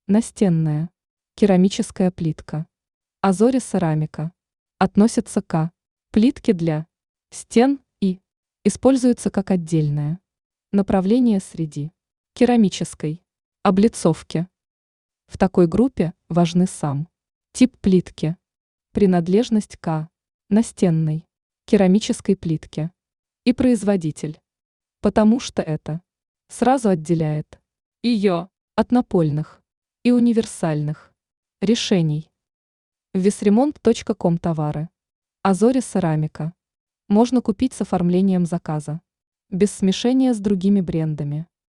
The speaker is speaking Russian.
Настенная. Керамическая плитка. Азори Ceramica. Относится к плитке для стен и используется как отдельное направление среди керамической облицовки. В такой группе важны сам тип плитки, принадлежность к настенной керамической плитке и производитель, потому что это сразу отделяет ее от напольных и универсальных решений. Весремонт.ком товары. Азори Ceramica. Можно купить с оформлением заказа, без смешения с другими брендами.